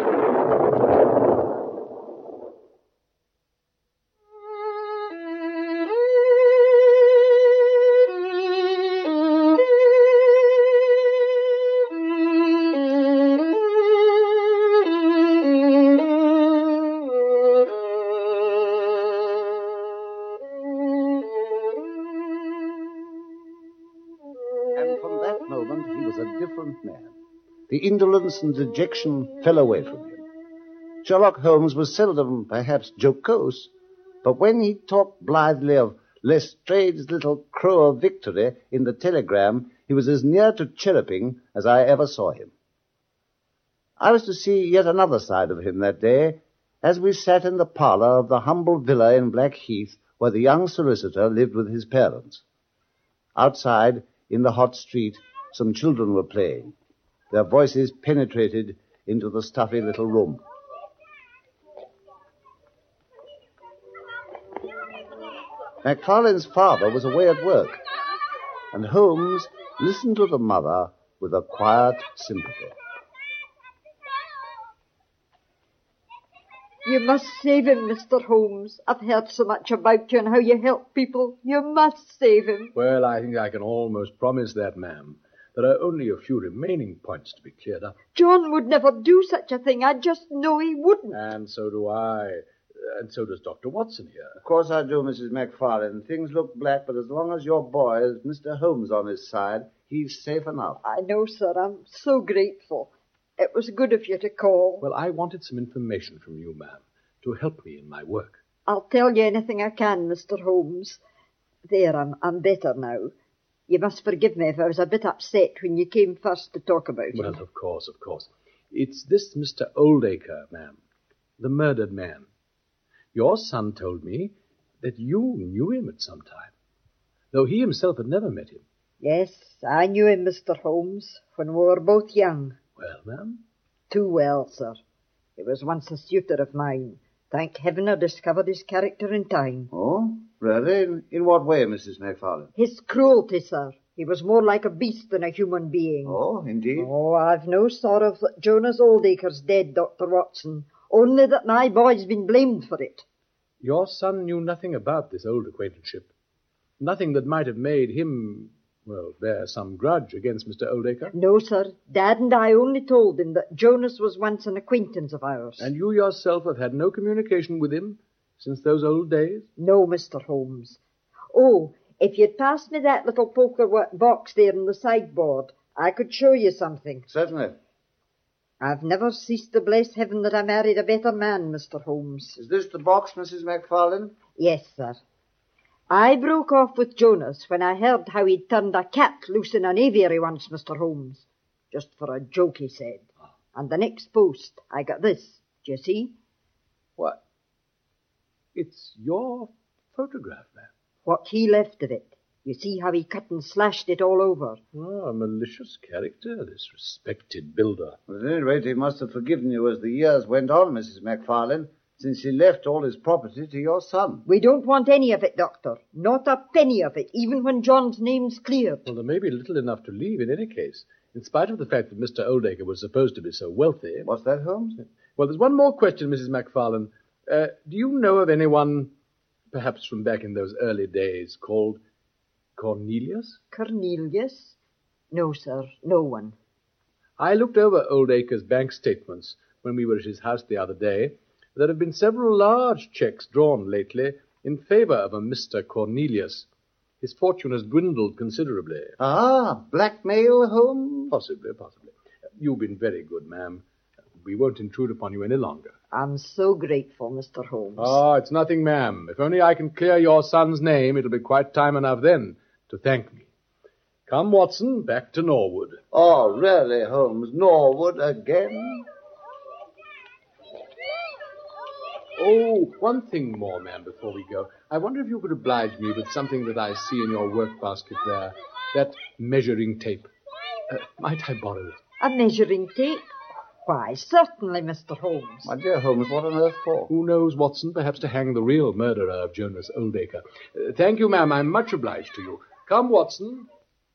The indolence and dejection fell away from him. Sherlock Holmes was seldom, perhaps, jocose, but when he talked blithely of Lestrade's little crow of victory in the telegram, he was as near to chirruping as I ever saw him. I was to see yet another side of him that day, as we sat in the parlour of the humble villa in Blackheath where the young solicitor lived with his parents. Outside, in the hot street, some children were playing. Their voices penetrated into the stuffy little room. MacFarlane's father was away at work, and Holmes listened to the mother with a quiet sympathy. You must save him, Mr. Holmes. I've heard so much about you and how you help people. You must save him. Well, I think I can almost promise that, ma'am. There are only a few remaining points to be cleared up. John would never do such a thing. I just know he wouldn't. And so do I. And so does Dr. Watson here. Of course I do, Mrs. MacFarlane. Things look black, but as long as your boy has Mr. Holmes on his side, he's safe enough. I know, sir. I'm so grateful. It was good of you to call. Well, I wanted some information from you, ma'am, to help me in my work. I'll tell you anything I can, Mr. Holmes. There, I'm better now. You must forgive me if I was a bit upset when you came first to talk about it. Well, of course. It's this Mr. Oldacre, ma'am, the murdered man. Your son told me that you knew him at some time, though he himself had never met him. Yes, I knew him, Mr. Holmes, when we were both young. Well, ma'am? Too well, sir. He was once a suitor of mine. Thank heaven I discovered his character in time. Oh, really? In what way, Mrs. MacFarlane? His cruelty, sir. He was more like a beast than a human being. Oh, indeed? Oh, I've no sorrow that Jonas Oldacre's dead, Dr. Watson. only that my boy's been blamed for it. Your son knew nothing about this old acquaintanceship. Nothing that might have made him, well, bear some grudge against Mr. Oldacre. No, sir. Dad and I only told him that Jonas was once an acquaintance of ours. And you yourself have had no communication with him since those old days? No, Mr. Holmes. Oh, if you'd passed me that little poker box there in the sideboard, I could show you something. Certainly. I've never ceased to bless heaven that I married a better man, Mr. Holmes. Is this the box, Mrs. MacFarlane? Yes, sir. I broke off with Jonas when I heard how he'd turned a cat loose in an aviary once, Mr. Holmes. Just for a joke, he said. And the next post, I got this. Do you see? What? It's your photograph, ma'am. What he left of it. You see how he cut and slashed it all over. Oh, a malicious character, this respected builder. Well, at any rate, he must have forgiven you as the years went on, Mrs. MacFarlane, since he left all his property to your son. We don't want any of it, Doctor. Not a penny of it, even when John's name's cleared. Well, there may be little enough to leave in any case, in spite of the fact that Mr. Oldacre was supposed to be so wealthy. What's that, Holmes? Well, there's one more question, Mrs. MacFarlane. Do you know of anyone, perhaps from back in those early days, called Cornelius? Cornelius? No, sir, no one. I looked over Oldacre's bank statements when we were at his house the other day. There have been several large cheques drawn lately in favour of a Mr. Cornelius. His fortune has dwindled considerably. Ah, blackmail, Holmes? Possibly. You've been very good, ma'am. We won't intrude upon you any longer. I'm so grateful, Mr. Holmes. Oh, it's nothing, ma'am. If only I can clear your son's name, it'll be quite time enough then to thank me. Come, Watson, back to Norwood. Oh, really, Holmes? Norwood again? Oh, one thing more, ma'am, before we go. I wonder if you could oblige me with something that I see in your work basket there. That measuring tape. Might I borrow it? A measuring tape? Why, certainly, Mr. Holmes. My dear Holmes, what on earth for? Who knows, Watson? Perhaps to hang the real murderer of Jonas Oldacre. Thank you, ma'am. I'm much obliged to you. Come, Watson.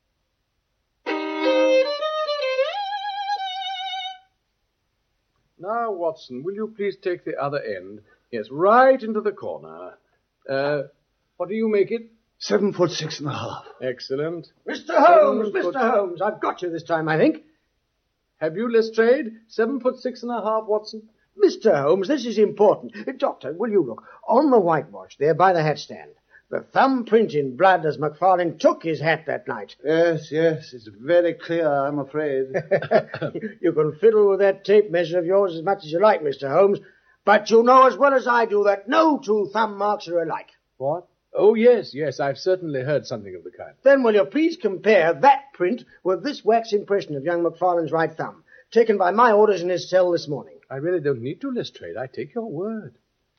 Now, Watson, will you please take the other end? Yes, right into the corner. What do you make it? 7 foot 6.5. Excellent. Mr. Holmes, Mr. Holmes, I've got you this time, I think. Have you, Lestrade? 7 foot 6.5, Watson? Mr. Holmes, this is important. Doctor, will you look? On the whitewash there by the hat stand. The thumbprint in blood as MacFarlane took his hat that night. Yes, it's very clear, I'm afraid. You can fiddle with that tape measure of yours as much as you like, Mr. Holmes, but you know as well as I do that no two thumb marks are alike. What? Oh, yes, I've certainly heard something of the kind. Then will you please compare that print with this wax impression of young MacFarlane's right thumb, taken by my orders in his cell this morning? I really don't need to, Lestrade. I take your word.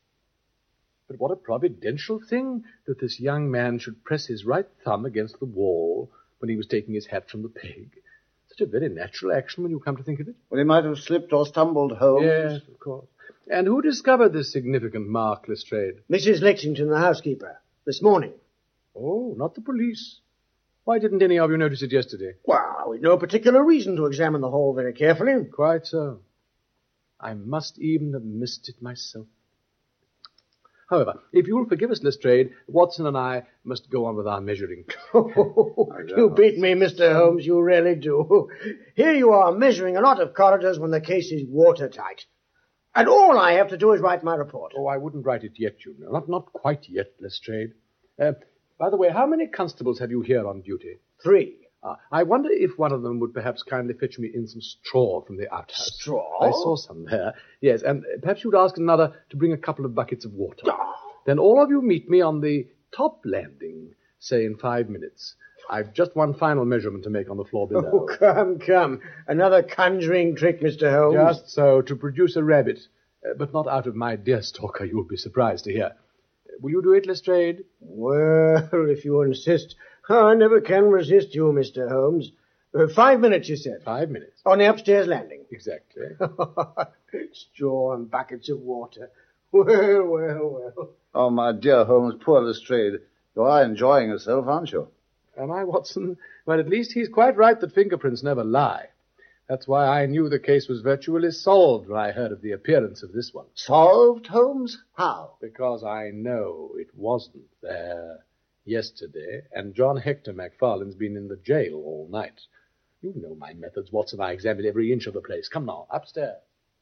But what a providential thing that this young man should press his right thumb against the wall when he was taking his hat from the peg. Such a very natural action when you come to think of it. Well, he might have slipped or stumbled, Holmes. Yes, of course. And who discovered this significant mark, Lestrade? Mrs. Lexington, the housekeeper, this morning. Oh, not the police. Why didn't any of you notice it yesterday? Well, we'd no particular reason to examine the hall very carefully. Quite so. I must even have missed it myself. However, if you'll forgive us, Lestrade, Watson and I must go on with our measuring. You beat me, Mr. Holmes, you really do. Here you are measuring a lot of corridors when the case is watertight. And all I have to do is write my report. Oh, I wouldn't write it yet, you know. Not quite yet, Lestrade. By the way, how many constables have you here on duty? 3. I wonder if one of them would perhaps kindly fetch me in some straw from the outhouse. Straw? I saw some there. Yes, and perhaps you'd ask another to bring a couple of buckets of water. Then all of you meet me on the top landing, say in 5 minutes. I've just one final measurement to make on the floor below. Oh, come. Another conjuring trick, Mr. Holmes. Just so, to produce a rabbit. But not out of my deer stalker, you'll be surprised to hear. Will you do it, Lestrade? Well, if you insist. I never can resist you, Mr. Holmes. 5 minutes, you said? 5 minutes. On the upstairs landing? Exactly. Straw and buckets of water. Well. Oh, my dear Holmes, poor Lestrade. You are enjoying yourself, aren't you? Am I, Watson? Well, at least he's quite right that fingerprints never lie. That's why I knew the case was virtually solved when I heard of the appearance of this one. Solved, Holmes? How? Because I know it wasn't there yesterday, and John Hector MacFarlane's been in the jail all night. You know my methods, Watson. I examined every inch of the place. Come now, upstairs.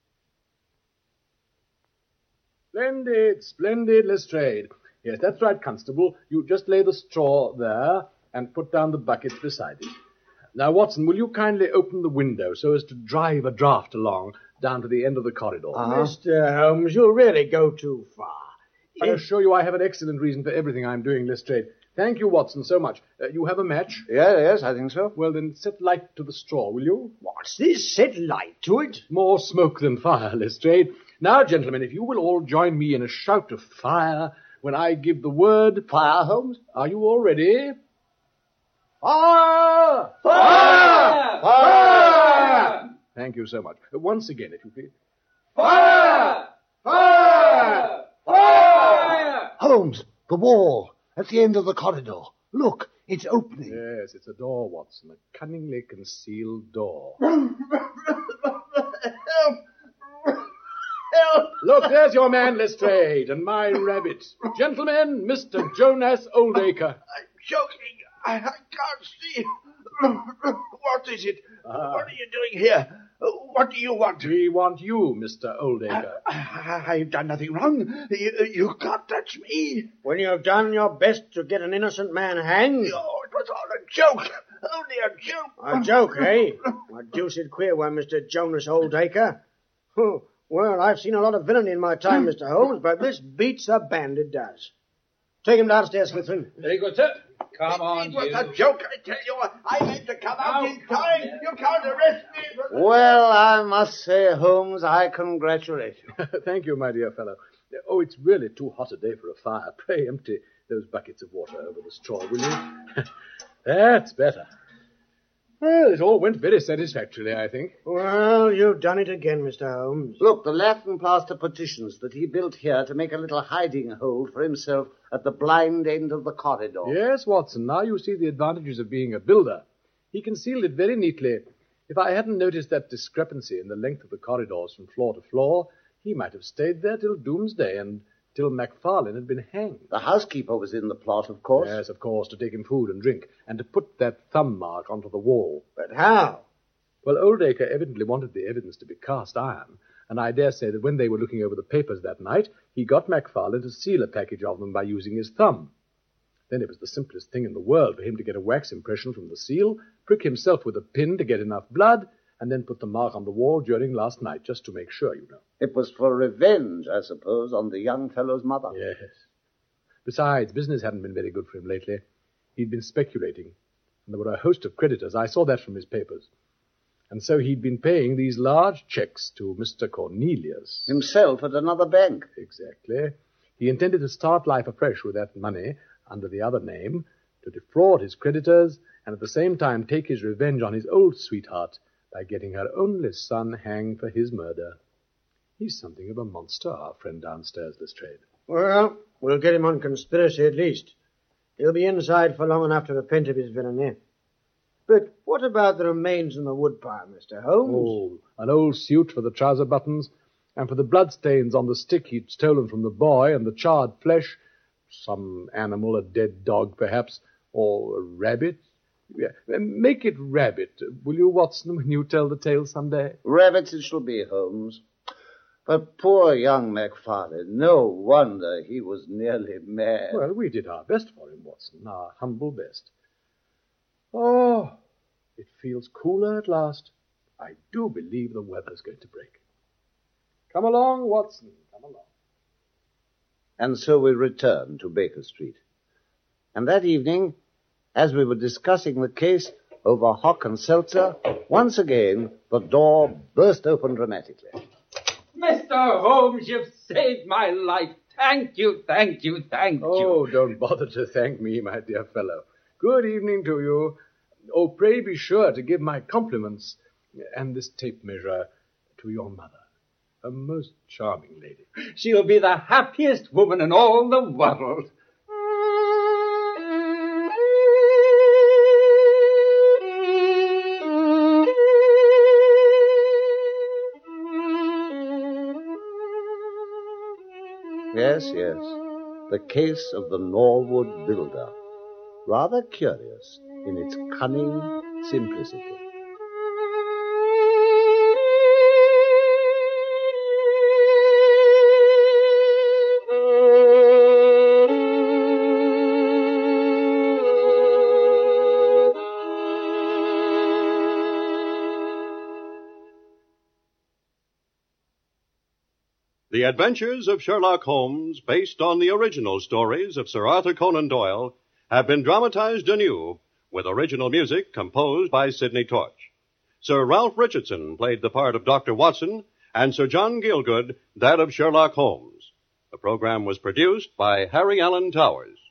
Splendid, splendid, Lestrade. Yes, that's right, Constable. You just lay the straw there and put down the buckets beside it. Now, Watson, will you kindly open the window so as to drive a draught along down to the end of the corridor? Mr. Holmes, you'll really go too far. I assure you I have an excellent reason for everything I'm doing, Lestrade. Thank you, Watson, so much. You have a match? Yes, I think so. Well, then set light to the straw, will you? What's this? Set light to it? More smoke than fire, Lestrade. Now, gentlemen, if you will all join me in a shout of fire when I give the word... Fire, Holmes? Are you all ready? Fire! Fire! Fire! Thank you so much. Once again, if you please. Fire! Fire! Fire! Holmes, the wall at the end of the corridor. Look, it's opening. Yes, it's a door, Watson, a cunningly concealed door. Look, there's your man, Lestrade, and my rabbit. Gentlemen, Mr. Jonas Oldacre. I'm choking. I can't see. What is it? What are you doing here? What do you want? We want you, Mr. Oldacre. I've done nothing wrong. You can't touch me. When you've done your best to get an innocent man hanged. Oh, it was all a joke. Only a joke. A joke, eh? A deuced queer one, Mr. Jonas Oldacre. Well, I've seen a lot of villainy in my time, Mr. Holmes, but this beats a band, it does. Take him downstairs, Smithson. Very good, sir. Come on, It was you. a joke, I tell you. I meant to come out in time. You can't arrest me. Well, I must say, Holmes, I congratulate you. Thank you, my dear fellow. Oh, it's really too hot a day for a fire. Pray empty those buckets of water over the straw, will you? That's better. Well, it all went very satisfactorily, I think. Well, you've done it again, Mr. Holmes. Look, the Latin plaster partitions that he built here to make a little hiding hole for himself at the blind end of the corridor. Yes, Watson, now you see the advantages of being a builder. He concealed it very neatly. If I hadn't noticed that discrepancy in the length of the corridors from floor to floor, he might have stayed there till doomsday and till MacFarlane had been hanged. The housekeeper was in the plot, of course. Yes, of course, to take him food and drink, and to put that thumb mark onto the wall. But how? Well, Oldacre evidently wanted the evidence to be cast iron, and I dare say that when they were looking over the papers that night, he got MacFarlane to seal a package of them by using his thumb. Then it was the simplest thing in the world for him to get a wax impression from the seal, prick himself with a pin to get enough blood, and then put the mark on the wall during last night, just to make sure, you know. It was for revenge, I suppose, on the young fellow's mother. Yes. Besides, business hadn't been very good for him lately. He'd been speculating, and there were a host of creditors. I saw that from his papers. And so he'd been paying these large checks to Mr. Cornelius. Himself at another bank. Exactly. He intended to start life afresh with that money, under the other name, to defraud his creditors, and at the same time take his revenge on his old sweetheart by getting her only son hanged for his murder. He's something of a monster, our friend downstairs, Lestrade. Well, we'll get him on conspiracy at least. He'll be inside for long enough to repent of his villainy. But what about the remains in the woodpile, Mr. Holmes? Oh, an old suit for the trouser buttons, and for the bloodstains on the stick he'd stolen from the boy, and the charred flesh, some animal, a dead dog perhaps, or a rabbit. Yeah. Make it rabbit, will you, Watson, when you tell the tale someday? Rabbit it shall be, Holmes. But poor young MacFarlane, no wonder he was nearly mad. Well, we did our best for him, Watson, our humble best. Oh, it feels cooler at last. I do believe the weather's going to break. Come along, Watson, come along. And so we returned to Baker Street. And that evening, as we were discussing the case over hock and seltzer, once again the door burst open dramatically. Mr. Holmes, you've saved my life. Thank you, thank you, thank you. Oh, don't bother to thank me, my dear fellow. Good evening to you. Oh, pray be sure to give my compliments and this tape measure to your mother. A most charming lady. She'll be the happiest woman in all the world. Yes, yes. The case of the Norwood builder. Rather curious in its cunning simplicity. The Adventures of Sherlock Holmes, based on the original stories of Sir Arthur Conan Doyle, have been dramatized anew with original music composed by Sidney Torch. Sir Ralph Richardson played the part of Dr. Watson, and Sir John Gielgud that of Sherlock Holmes. The program was produced by Harry Allen Towers.